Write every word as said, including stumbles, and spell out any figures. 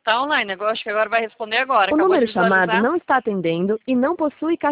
Tá online, eu acho que agora vai responder agora. O Acabou número de chamado visualizar. não está atendendo e não possui caixa